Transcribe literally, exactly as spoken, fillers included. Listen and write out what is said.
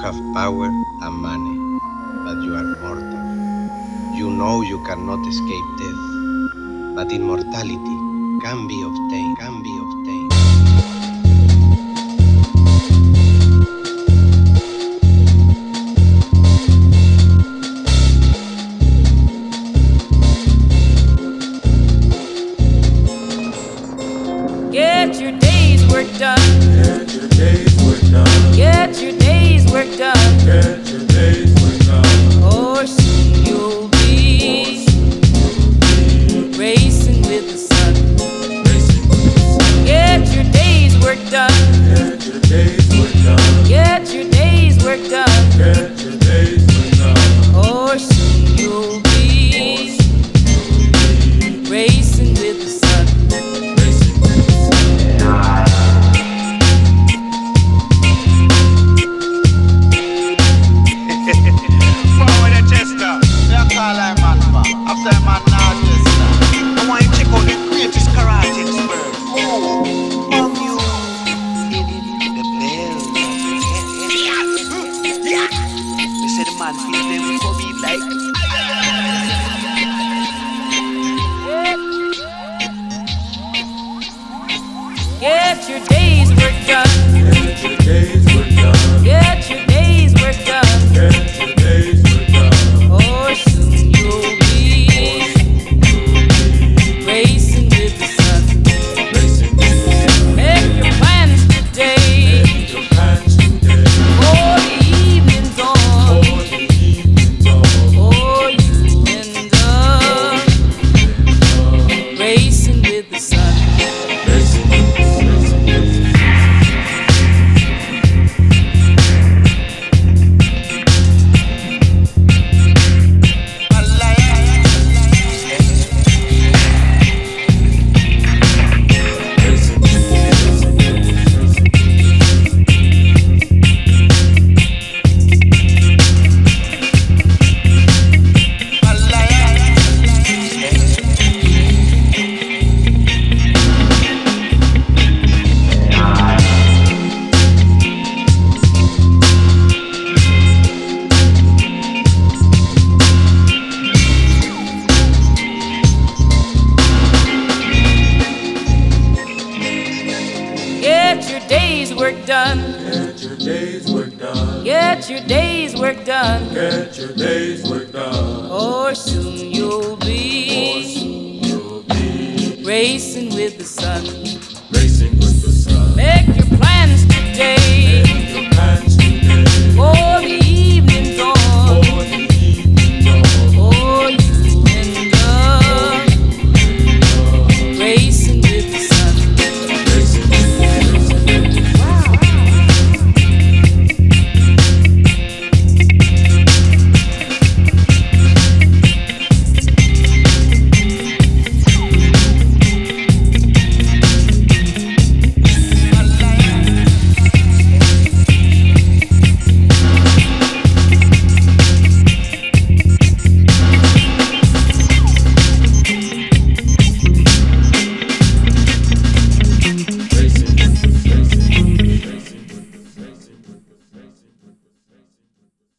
have power and money, but you are mortal. You know you cannot escape death, but immortality can be obtained, can be obtained. Get your day's work done. Get your day's work done. Get your day's work done. Get your day's work done. Or soon you'll be racing with the sun. Racing with the sun. Get your day's work done. Get your day's work done. Get your day's work done. Get your day's work done. Or soon you'll be racing with the sun. Racing with the sun. Forward a Chester. Me a call I man for. After a man now Chester. I want you to check out the greatest karate expert. Oh, from you. The bells. Yeah. They say the man feels them for me like. Get your day's work done. Get your day's work done. Get your day's work done. Get your day's work done. Or soon you'll be racing with the sun. Racing with the sun. Make your plans today Make your plans today. for the evening's on. For the evening's on. Or you end up racing with the sun. Racing with the sun. Racing with the sun. Racing with Get your day's work done. Get your day's work done. Get your day's work done. Get your day's work done. Or soon you'll Or be soon you'll be racing with the sun. racing with the sun. Make